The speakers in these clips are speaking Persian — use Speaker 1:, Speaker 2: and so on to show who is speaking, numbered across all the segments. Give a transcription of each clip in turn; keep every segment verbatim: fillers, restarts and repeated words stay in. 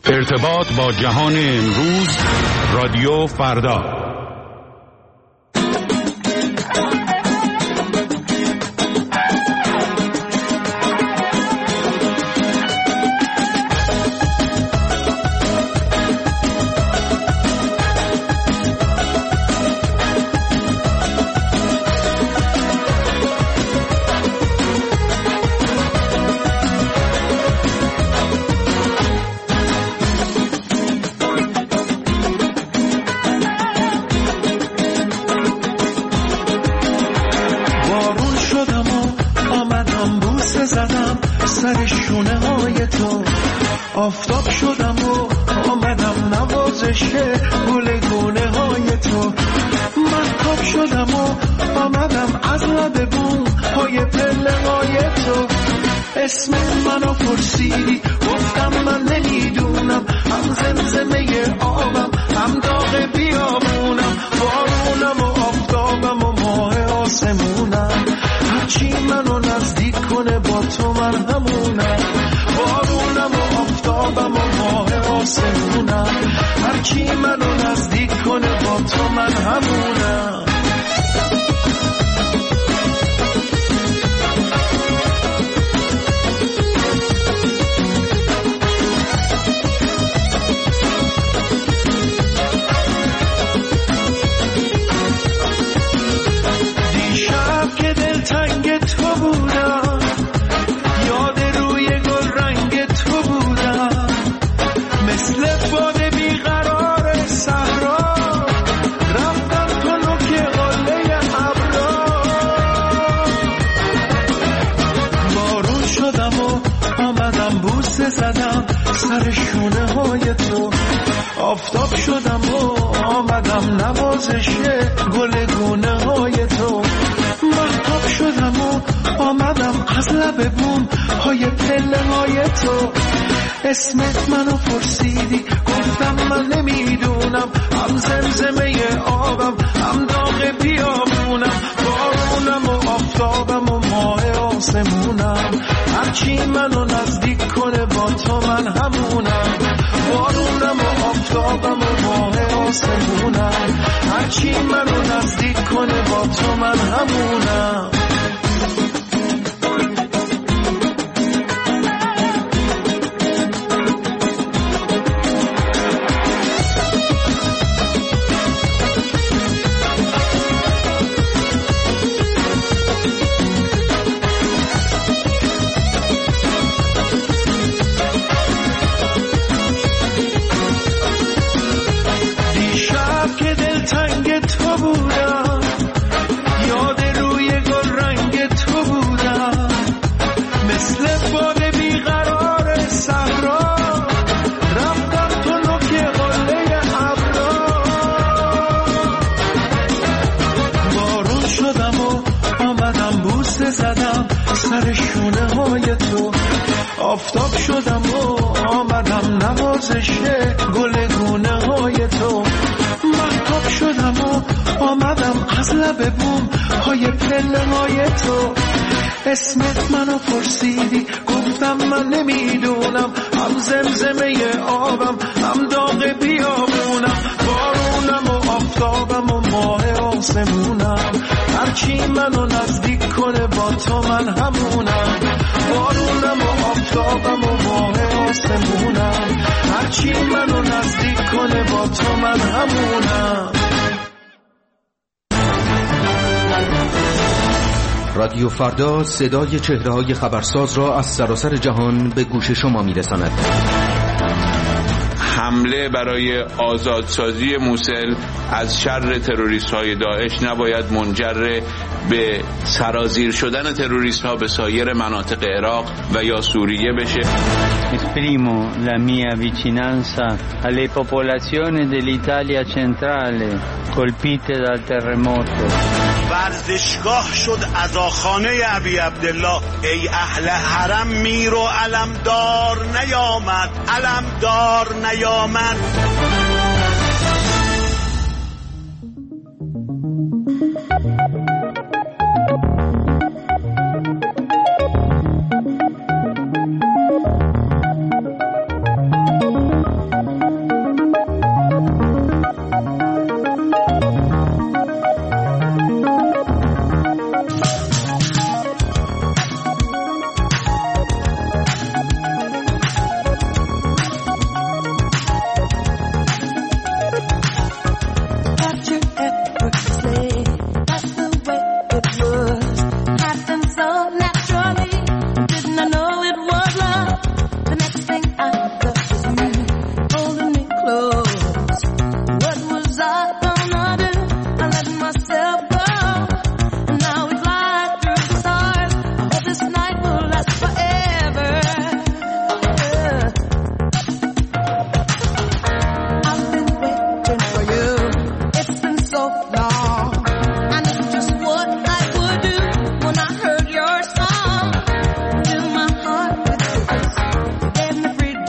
Speaker 1: ارتباط با جهان امروز، رادیو فردا.
Speaker 2: آفتاب شدم و آمدم نوازش گل گونه های تو. محتاب شدم و آمدم از لب بوم های پله های تو. اسم منو پرسیدی گفتم من نمیدونم، هم زمزمه آبم هم داغ بیابونم، بارونم و آفتابم و ماه آسمونم. هرچی منو نزدیک کنه با تو من همونم، بارونم و آفتابم و ماه آسمونم. هرچی منو نزدیک کنه با تو من همونم. دیشب که دلتنگ تو بودم، یاد روی گل رنگ تو بودم، مثل باد بیقرار صحرا رفتم تو نوک قله ابرا. بارون شدم و آمدم بوسه زدم سر شونه های تو. آفتاب شدم و آمدم نوازش گل گونه های تو. محتاب شدم و آمدم از لب بوم های پله های تو. اسمت منو پرسیدی گفتم من نمیدونم، هم زمزمه آبم هم داغ بیابونم، بارونم و آفتابم و ماه آسمونم. هرچی منو نزدیک کنه با تو من همونم، بارونم و آفتابم و ماه آسمونم. هرچی منو نزدیک کنه با تو من همونم. سر شونه های تو. آفتاب شدم و آمدم نوازش گل گونه های تو. محتاب شدم و آمدم از لب بوم های پله های تو. اسمت منو پرسیدی گفتم من نمیدونم، هم زمزمه آبم هم داغ بیابونم، بارونم و آفتابم و ماه آسمونم. هرچی منو نزدیک کنه با تو من همونم، بارونم و آفتابم و ماه آسمونم. هرچی منو نزدیک کنه با تو من همونم.
Speaker 3: رادیو فردا صدای چهره‌های خبرساز را از سراسر جهان به گوش شما می‌رساند.
Speaker 4: حمله برای آزادسازی موسل از شر تروریست‌های داعش نباید منجر به سرازیر شدن تروریست‌ها به سایر مناطق عراق و یا سوریه بشه.
Speaker 5: Esprimo la mia vicinanza alle popolazioni dell'Italia centrale colpite dal terremoto.
Speaker 6: ورزشگاه شد عزاخانه ابی عبدالله، ای اهل حرم میر و علمدار نیامد، علمدار نیامد.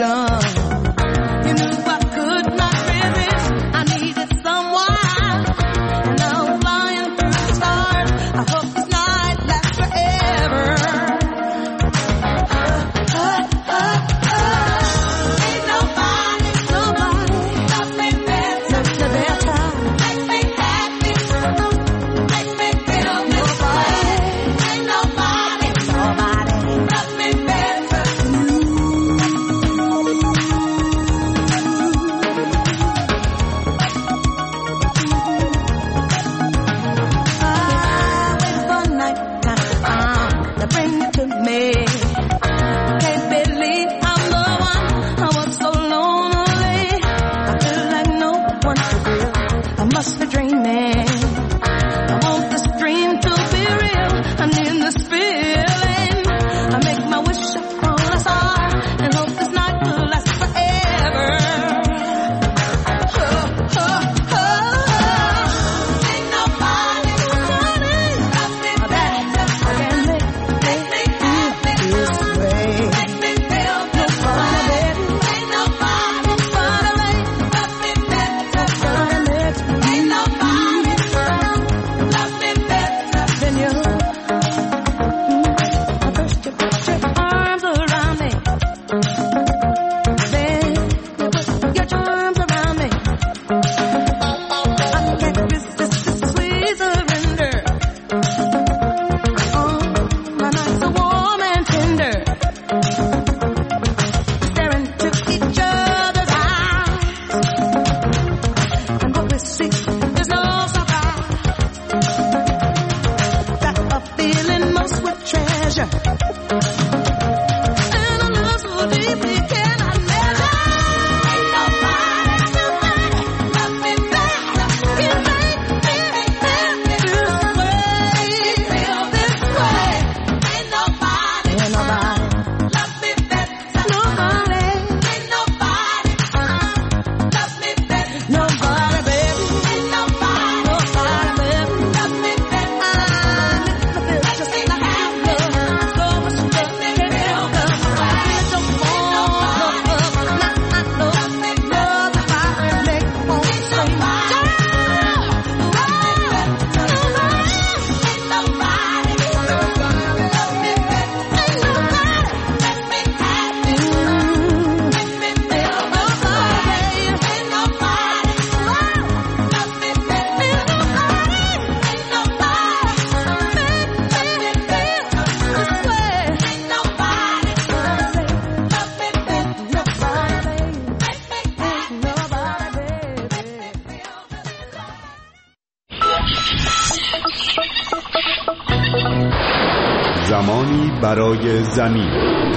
Speaker 1: زمانی برای زمین.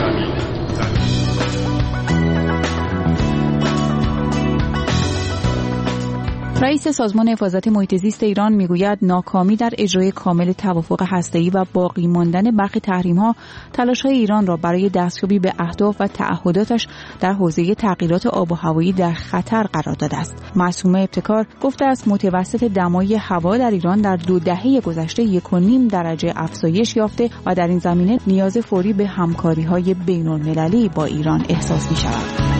Speaker 7: رئیس سازمان حفاظت محیط زیست ایران میگوید ناکامی در اجرای کامل توافق هسته‌ای و باقی ماندن برخی تحریم‌ها تلاش‌های ایران را برای دستیابی به اهداف و تعهداتش در حوزه تغییرات آب و هوایی در خطر قرار داده است. معصومه ابتکار گفته است متوسط دمای هوا در ایران در دو دهه گذشته یک و نیم درجه افزایش یافته و در این زمینه نیاز فوری به همکاری‌های بین‌المللی با ایران احساس می‌شود.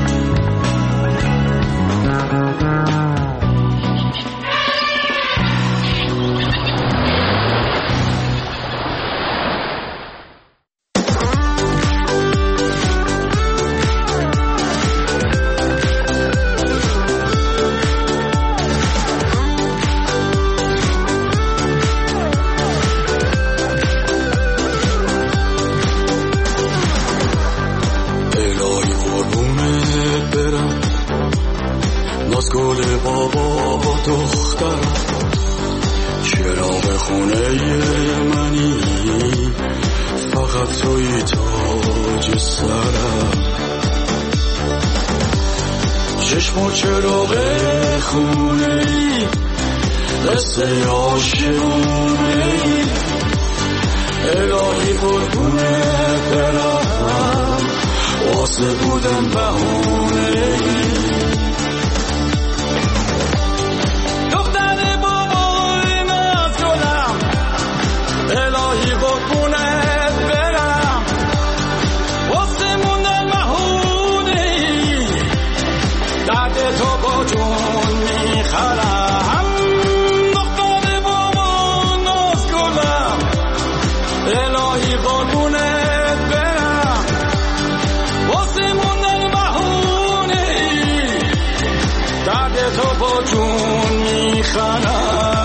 Speaker 2: درد تو با جون میخرم دختر بابا ناز گلم الهی قربونت برم واسه موندن بهونه ای درد تو با جون میخرم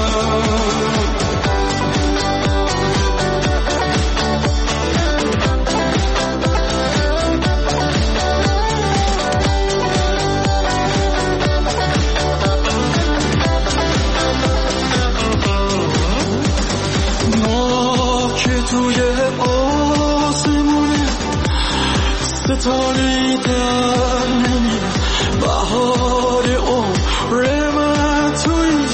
Speaker 2: توی آسمونه ستاره در نمیره بهار عمر من توی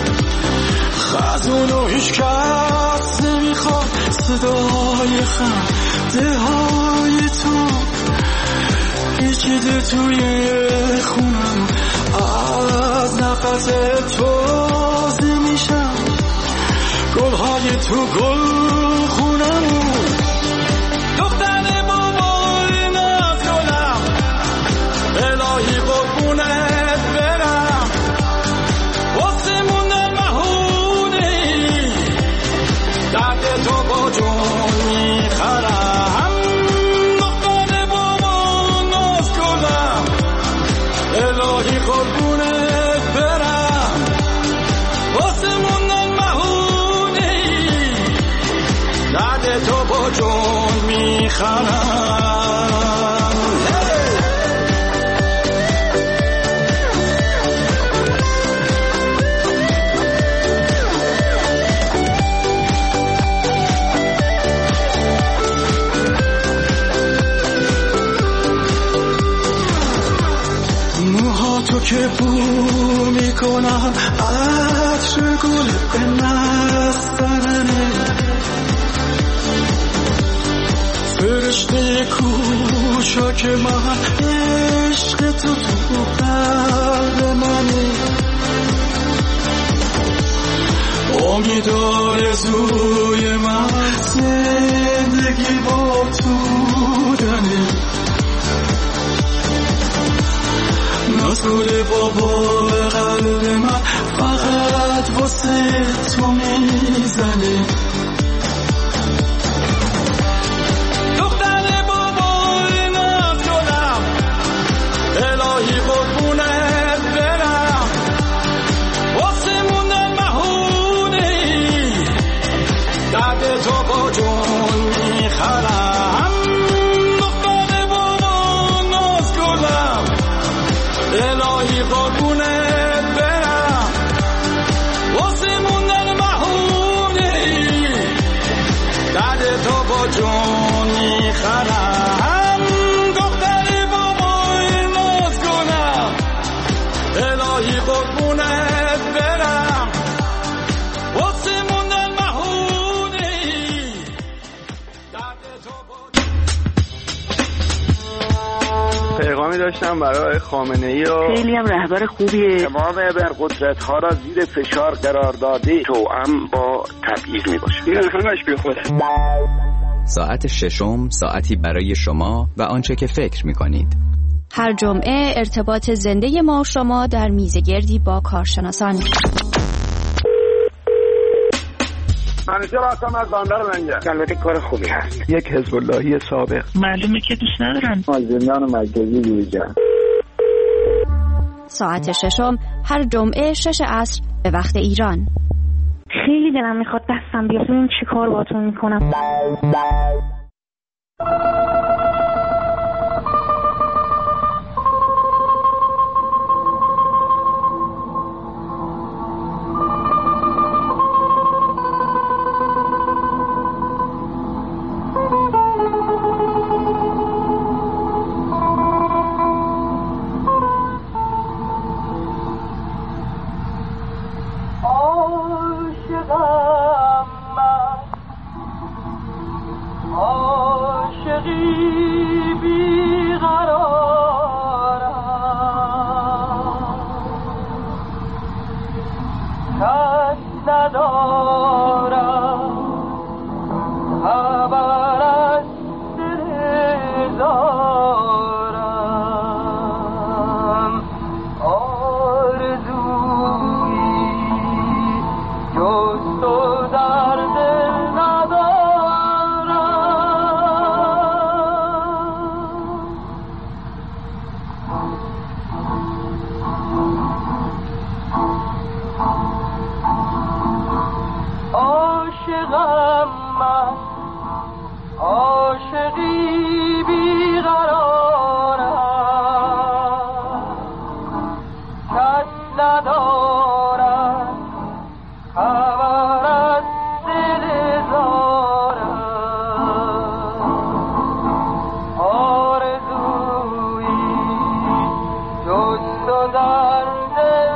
Speaker 2: خزونو هیچ کس نمیخواد صدای خنده های تو پیچیده توی خونم از نفس تازه میشم گلهای تو گل خونمون دختر بابای ناز گلم الهی قربونت برم واسه موندن بهونه ای درد تو با جون میخرم دختر بابای ناز گلم الهی قربونت برم واسه موندن بهونه ای درد تو با جون میخرم موها تو که بو میکنم عطر گل به نستننه فرشته کوشا که من عشق تو تو قلب منه امید آرزوی من زندگی با تو بودنه نازگل بابا قلب من فقط واسه تو میزنه دختر بابای ناز گلم الهی قربونت برم واسه موندن بهونه ای درد تو با جون میخرم دختر بابای ناز گلم الهی قربونت برم واسه موندن بهونه ای درد تو با جون میخرم دختر بابای ناز گلم الهی قربونت برم واسه موندن بهونه ای درد تو با
Speaker 8: پیغامی داشتم برای خامنه‌ای و
Speaker 9: خیلی هم رهبر خوبیه.
Speaker 6: امام ابرقدرت ها را زیر فشار قرار داده توأم با تبعیض می باشه. این همش بی خوده.
Speaker 10: ساعت ششم ساعتی برای شما و آنچه که فکر می کنید.
Speaker 11: هر جمعه ارتباط زنده ما و شما در میزگردی با کارشناسان.
Speaker 6: منیجر هستم از بندر منگه. البته کار خوبی هست.
Speaker 8: یک حزب اللهی سابق.
Speaker 9: معلومه که دوست ندارن.
Speaker 6: مازندران مرکزی بیرجان.
Speaker 11: ساعت ششم هر جمعه شش عصر به وقت ایران.
Speaker 9: خیلی دلم میخواد دستم بیاد ببینم چی کار باهاتون میکنم.
Speaker 2: عاشقی عاشقم من عاشقی بیقرارم کس ندارد خبر از دل زارم آرزویی جز تو در دل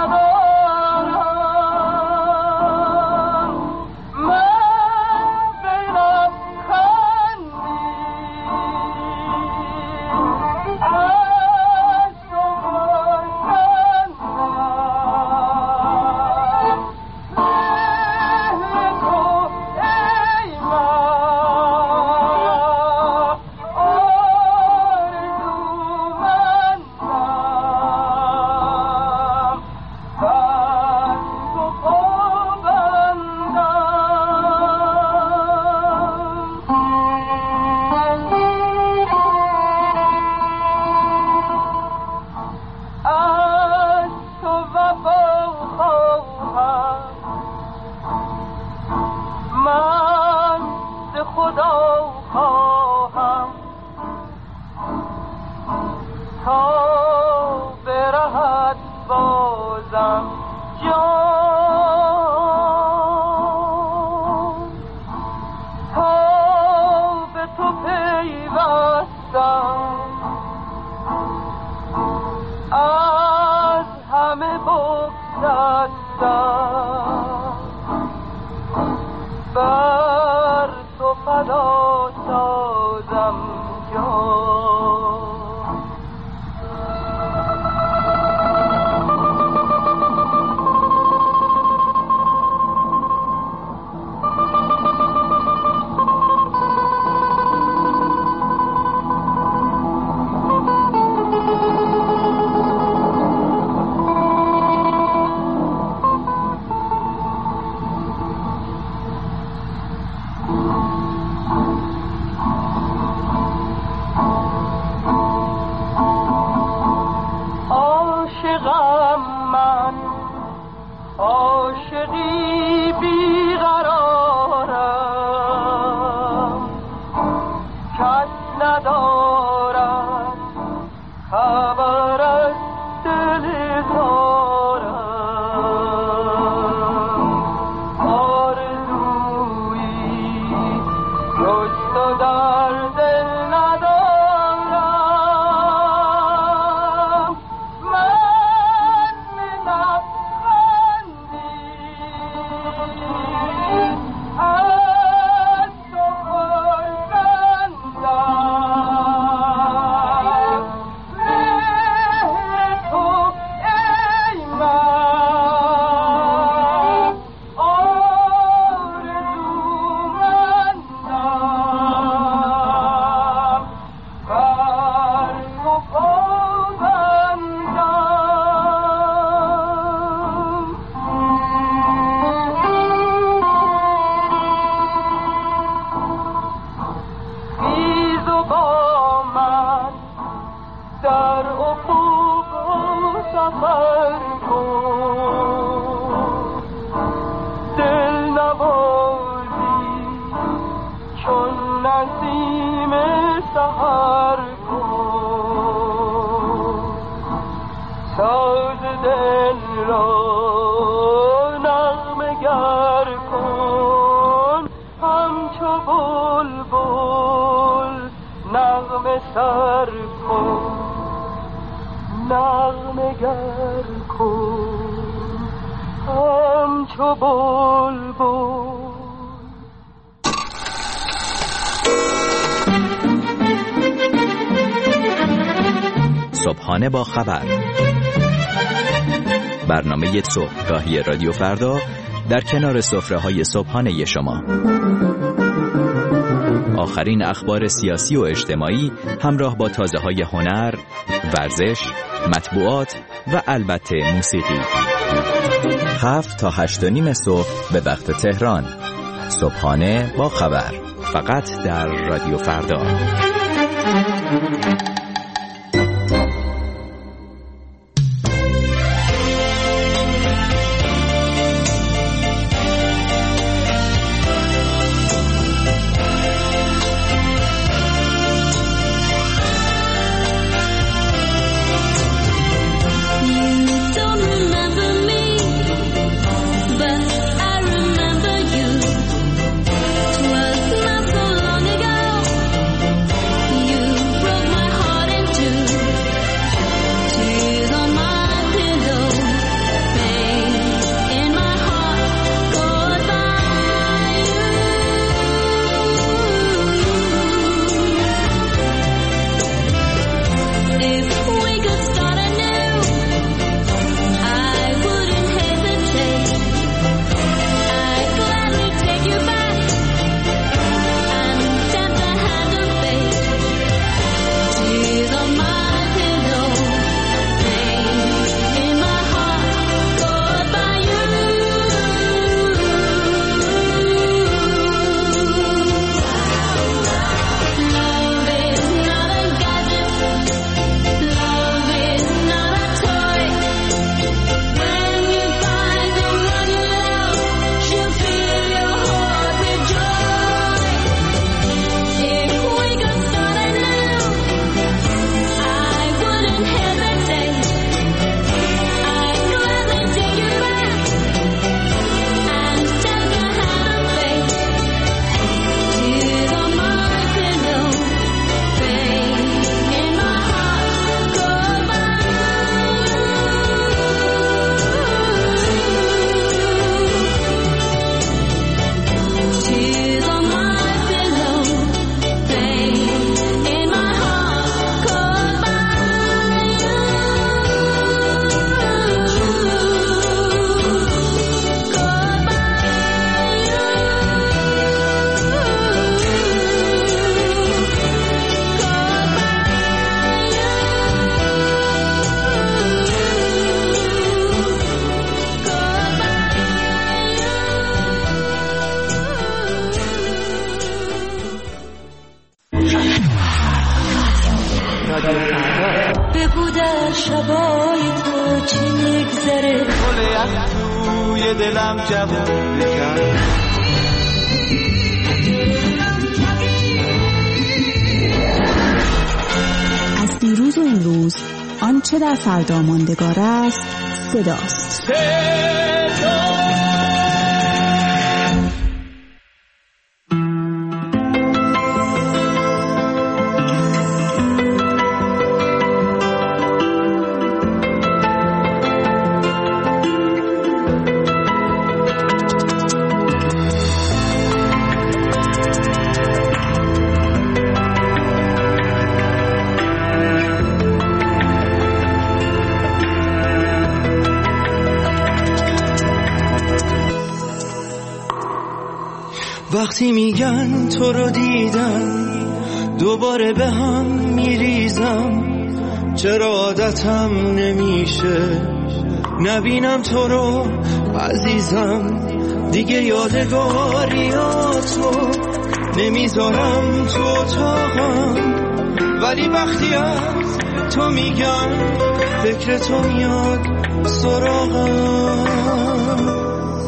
Speaker 2: ندارم من بینم خندی از تو باشندم مهر تو ای من آرزومندم بر تو از تو وفا خواهم من ز خدا خواهم تا برهد بازم جان تا به تو پیوستم از همه بگذشتم بر تو فدا سازم جان عاشقم من عاشقی بیقرارم کس ندارد خبر از دل زارم آرزویی جز تو در دل ندارم من بینم خندی از تو باشندم مهر تو ای من آرزومندم بر تو پابندم خیز و با من در افق سفر کن دل نوازی چون نسیم سحر کن ساز دل را نغمه گر کن همچو بلبل نغمه سر کن نغمه گر کن همچو بلبل
Speaker 12: صبحانه با خبر، برنامه صبحگاهی رادیو فردا در کنار سفره‌های صبحانه شما. آخرین اخبار سیاسی و اجتماعی همراه با تازه‌های هنر، ورزش، مطبوعات و البته موسیقی. هفت تا هشت و نیم صبح به وقت تهران. صبحانه با خبر، فقط در رادیو فردا.
Speaker 13: بگو در شبای تو چی میگذره
Speaker 2: گل از توی دلم جوون بکن
Speaker 7: از دیروز و امروز آنچه در فردا ماندگار است صداست. صدا
Speaker 2: وقتی میگن تو رو دیدم دوباره به هم میریزم چرا عادتم نمیشه نبینم تو رو عزیزم دیگه یادگاریاتو نمیذارم تو اتاقم ولی وقتی از تو میگم فکر تو میاد سراغم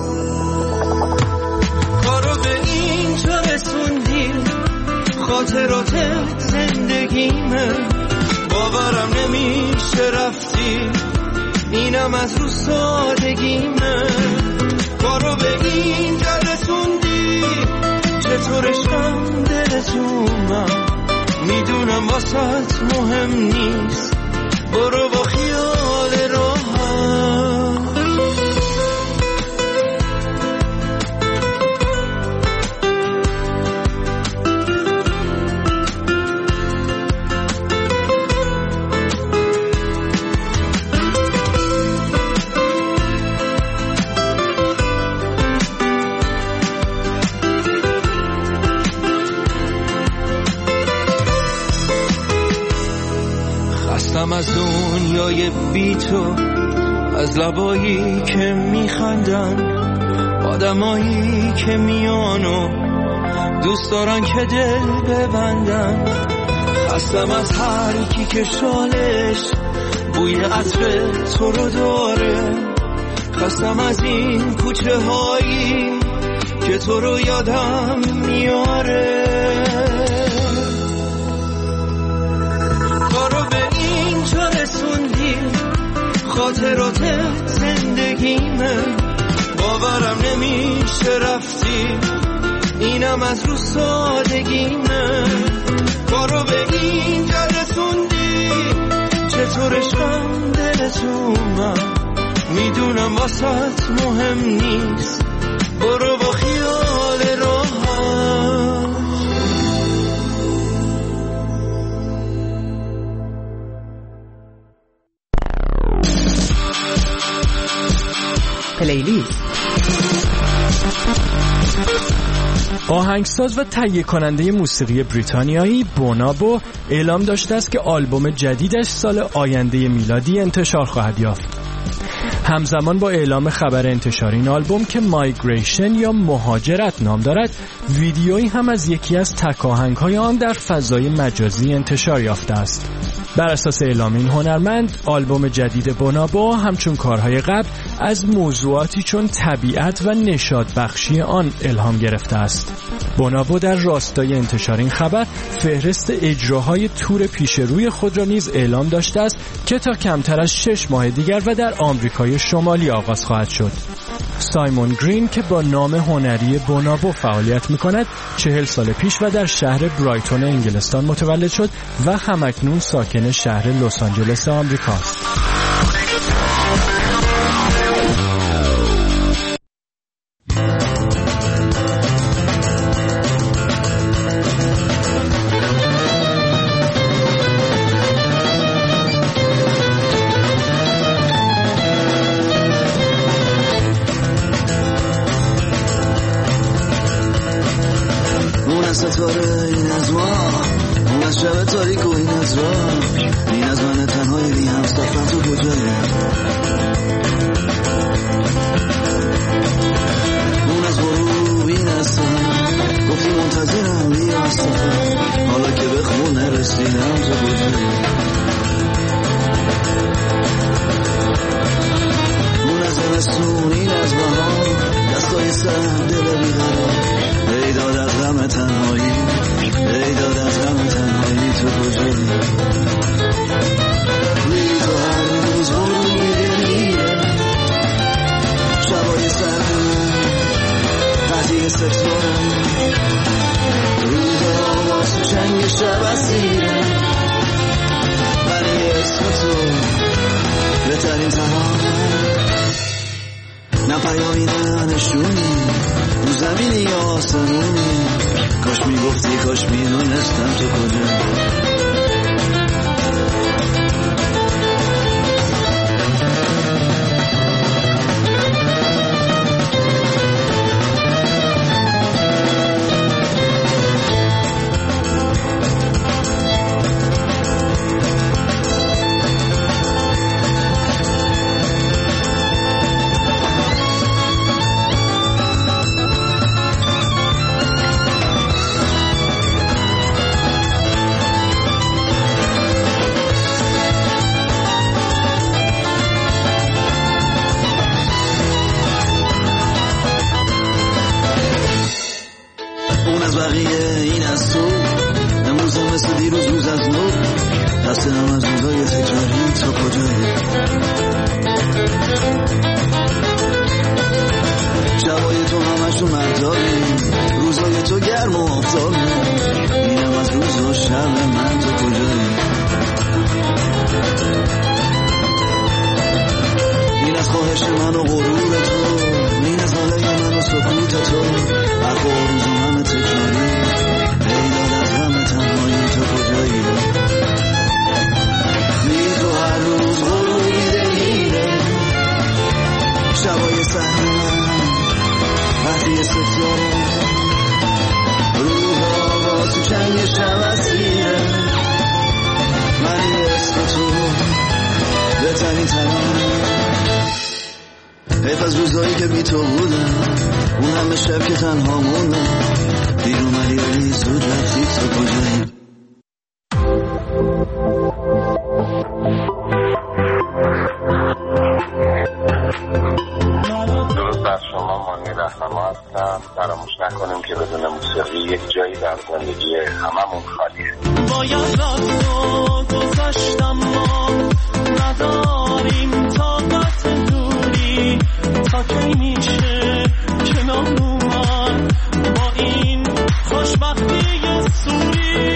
Speaker 2: خاطرات زندگیمه باورم نمیشه رفتی اینم از رو سادگیمه کارو به این جا رسوندی چطور عشقم دلتونم میدونم واسط مهم نیست برو با خیال راحت از دنیای بی تو از لبایی که میخندن آدمایی که میانو دوست دارن که دل ببندن خستم از هر کی که شالش بوی عطر تو رو داره خستم از این کوچه هایی که تو رو یادم میاره خاطرات زندگیمه باورم نمیشه رفتی اینم از رو سادگیمه کارو به این جا رسوندی چطور عشقم دلتونم میدونم واسط مهم نیست برو با خیال راحت
Speaker 14: پلیلیست. آهنگساز و تهیه کننده موسیقی بریتانیایی بونابو اعلام داشته است که آلبوم جدیدش سال آینده میلادی انتشار خواهد یافت. همزمان با اعلام خبر انتشار این آلبوم که مایگریشن یا مهاجرت نام دارد، ویدیویی هم از یکی از تک آهنگ‌های آن در فضای مجازی انتشار یافته است. بر اساس اعلام این هنرمند، آلبوم جدید بونابو همچون کارهای قبل از موضوعاتی چون طبیعت و نشاط بخشی آن الهام گرفته است. بونابو در راستای انتشار این خبر فهرست اجراهای تور پیش روی خود را نیز اعلام داشته است که تا کمتر از شش ماه دیگر و در آمریکای شمالی آغاز خواهد شد. سایمون گرین که با نام هنری بونابو فعالیت می‌کند، چهل سال پیش و در شهر برایتون انگلستان متولد شد و همکنون ساکن شهر لس آنجلس آمریکاست.
Speaker 15: ستاره این از ما اون از شب تاریک و این از راه این از من تنهای بی هم سفرم تو وقتی ستاره روح آواز تو جنگ شب اسیره ولی اسم تو بهترین تمامه نه پیامی نه نشونی رو زمینی یا آسمونی کاش میگفتی کاش میدونستم تو کجا حیف از روزایی که بی تو بودم اون همه شب که تنها موندم دیر اومدی ولی زود رفتی تو کجایی
Speaker 6: درست بر شما مانی رهنما هستم. فراموش نکنیم که بدون موسیقی یک جایی در زندگی هممون خالیه.
Speaker 2: باید راه گذاشتم ما نداریم طاقت دوری تا کی میشه کنار اومد با این خوشبختی سوری.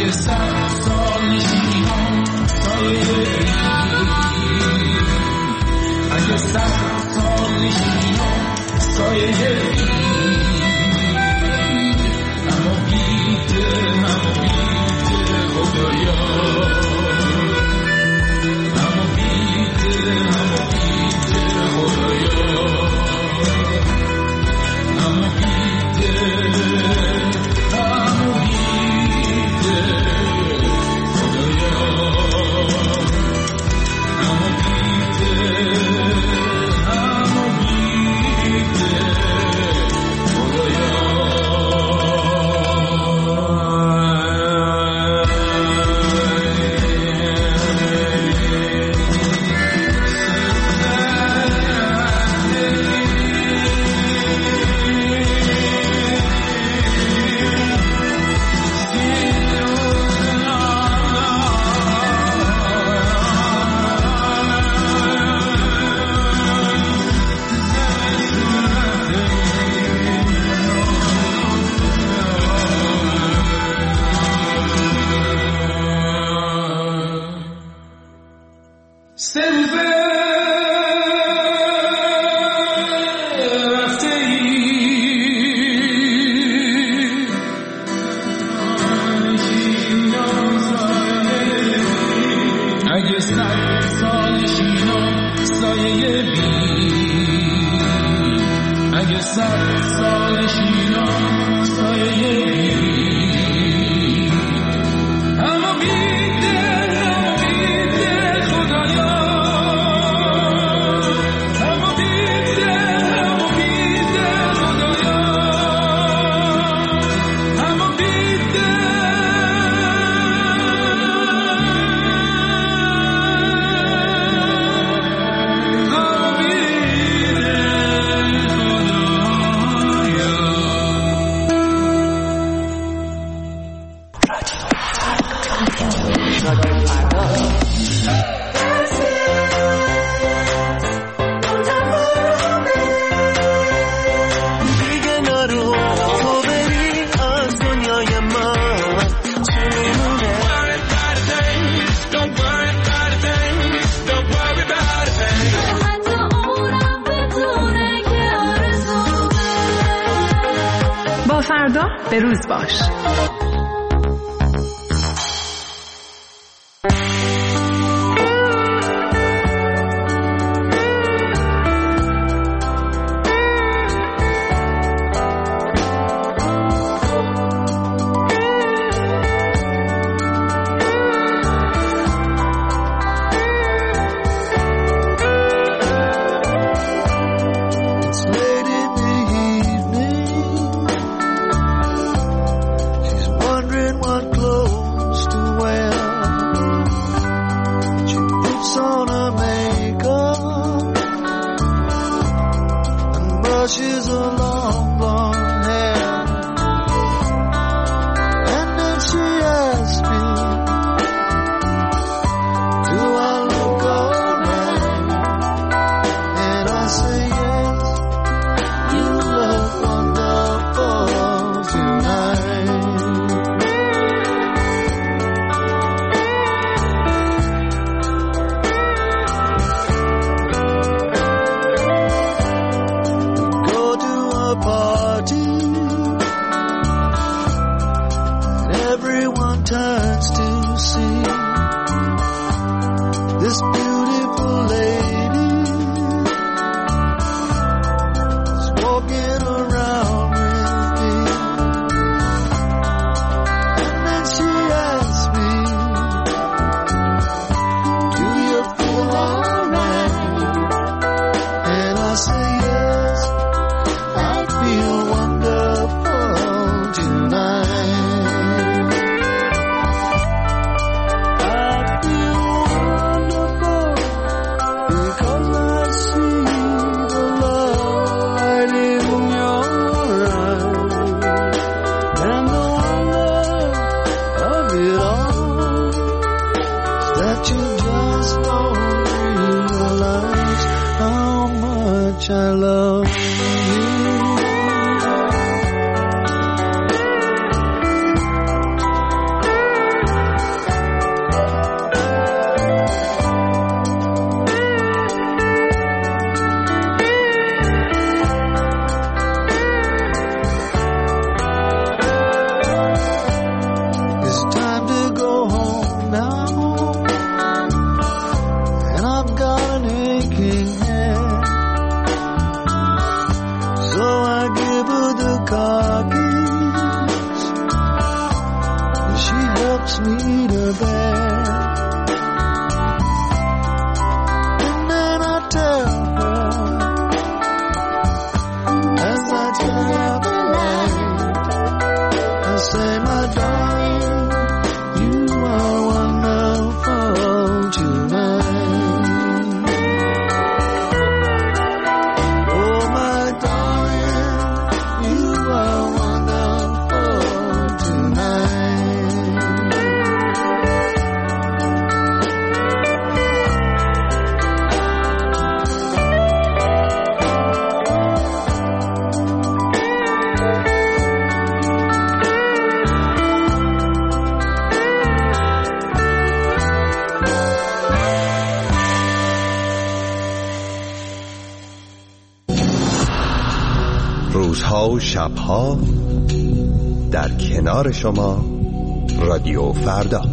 Speaker 2: اگه صد سال نشینم سایه اگه صد سال نشینم سایه اما بیده اما بیده خدایا اما بیده اما بیده خدایا اما بیده اما بیده خدایا اما بیده اما بیده خدایا
Speaker 16: فردا به روز باش.
Speaker 15: puts me to bed. And then I tell her, as I turn out the light, I say, my darling, you are wonderful tonight. Oh, my darling, you are wonderful tonight.
Speaker 17: روزها و شبها در کنار شما رادیو فردا.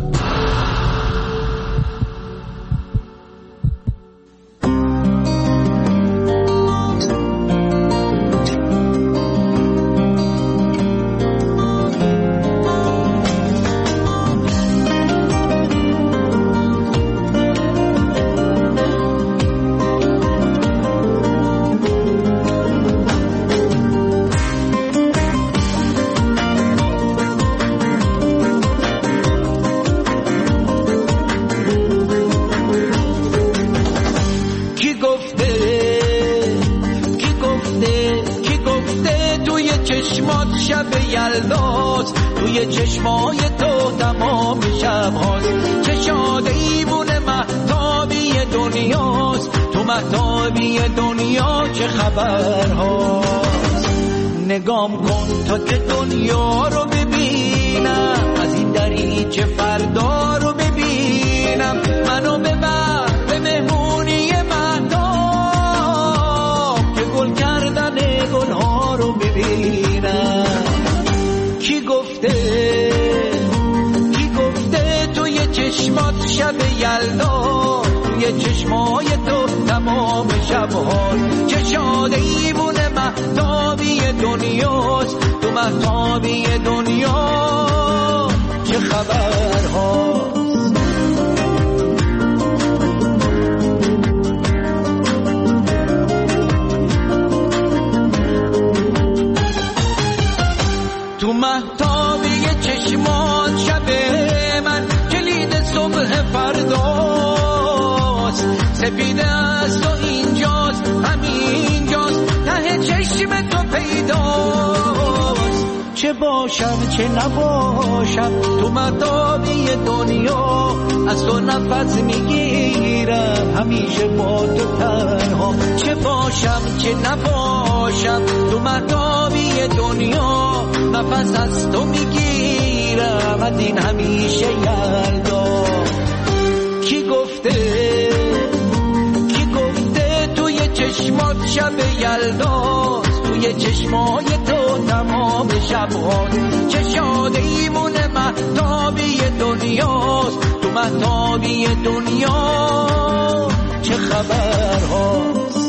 Speaker 2: نگام کن تا که دنیا رو ببینم، از این دریچه فردا رو ببینم، منو ببر به مهمونی مهتاب که گل کردن گلها رو ببینم. کی گفته کی گفته توی چشمات شب یلدا، توی چشمای تو تمام شبها چشاد ایوونه مهتابی دنیاست، تو مهتابی دنیا چه خبرهاست. تو مهتابی چشمات شب من کلید صبح فرداست، سپیده است و اینجاست همینجاست ته چشم تو پیداست. چه باشم چه نباشم تو مهتابی دنیا، از تو نفس میگیرم همیشه با تو تنها. چه باشم چه نباشم تو مهتابی دنیا، نفس از تو میگیرم از این همیشه یلدا. کی گفته کی گفته توی چشمات شب یلداست، توی چشمای تو تمام شبها چشاد ایمون مهتابی دنیاست، تو مهتابی دنیا چه خبرهاست.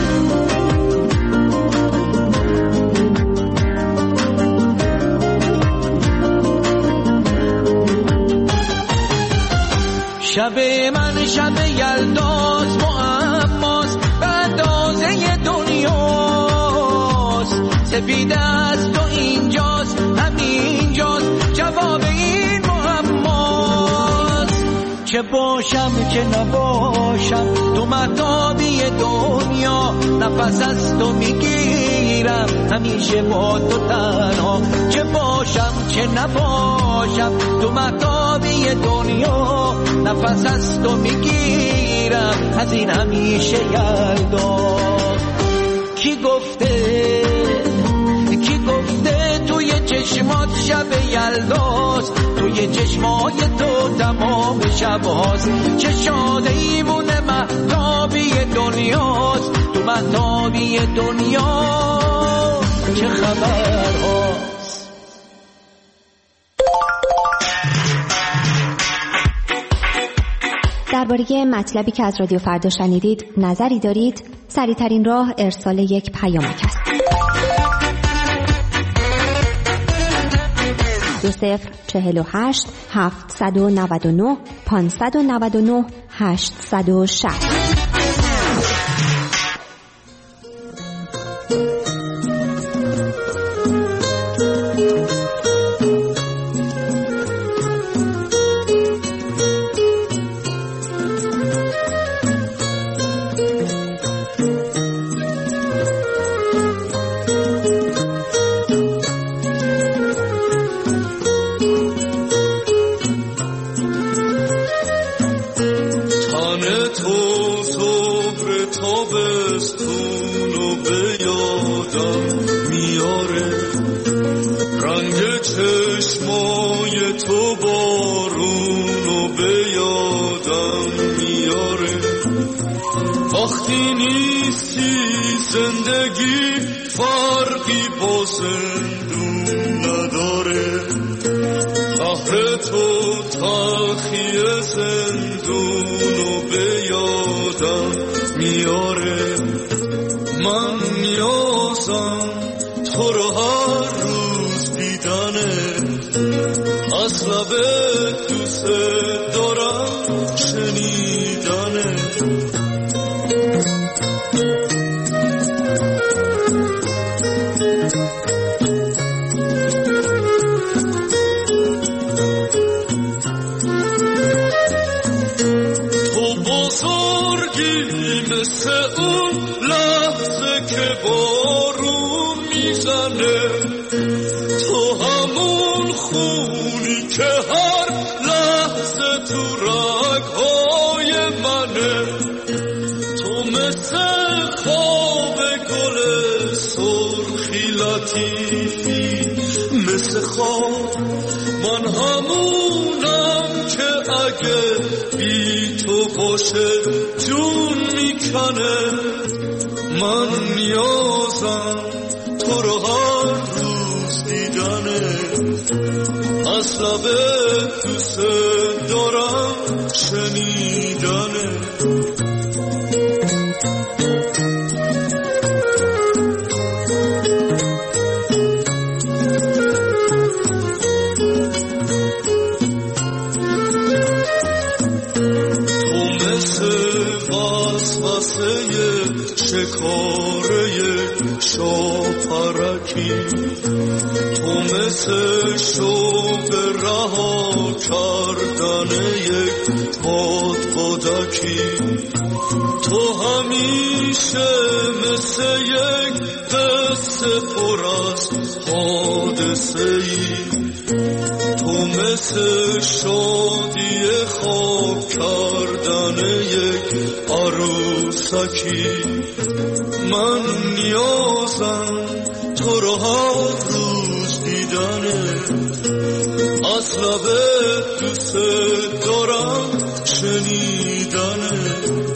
Speaker 2: شب من شب یلداست، معماست به اندازه دنیاست، سپیده است و اینجاست همینجاست جواب این معماست. چه باشم چه نباشم تو مهتابی دنیا، نفس از تو میگیرم همیشه با تو تنها. چه باشم چه نباشم تو مهتابی دنیا، نفس از تو میگیرم از این همیشه یلدا. کی گفته کی گفته توی چشمات شب یلداست، توی چشمای تو تمام شبهاست چشاد ایمون مهتابی دنیاست، تو مهتابی دنیا چه خبرهاست.
Speaker 18: درباره مطلبی که از رادیو فردا شنیدید نظری دارید؟ سریع‌ترین راه ارسال یک پیامک است. دو صفر چهل و هشت هفتصد و نود و نه پانصد و نود و نه هشتصد و شصت.
Speaker 2: وقتی نیستی زندگی فرقی با زندون نداره، قهر تو تلخی زندونو به یادم میاره. من نیازم تو رو هر روز دیدنه، از لبت دوست دارم شنیدنه. مثل اون لحظه که بارون میزنه، تو همون خونی که هر لحظه تو رگهای منه. تو مثل خواب گل سرخی لطیفی، مثل خواب من همونم که اگه بی تو باشه جون میکنه. من نیازم تو رو هر روز دیدنه، از لبت دوست دارم شنیدنه. شکاره شاپرکی، تو مثل شوق رها کردن یک بادبادکی. تو همیشه مثل یک قصه پر از حادثه ای، تو مثل شادی خواب کردن یک عروسکی. من نیازم تو رو هر روز دیدنه، از لبت دوست دارم شنیدنه.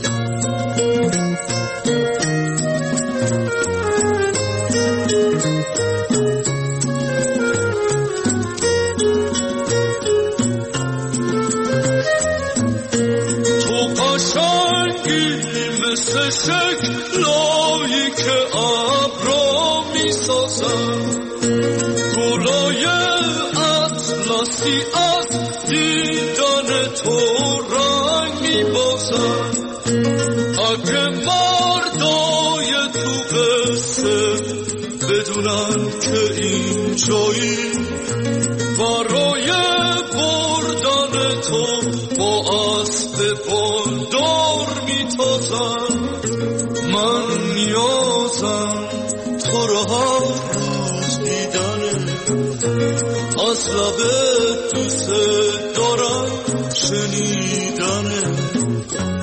Speaker 2: مثل شکلایی که ابرا میسازن، گلای اطلسی از دیدن تو رنگ میبازن. اگه مردای تو قصه بدونن که این جایی برای بردن تو با اسب بالدار میتازن. من نیازم تو رو هر روز دیدنه، از لبت دوست دارم شنیدنه.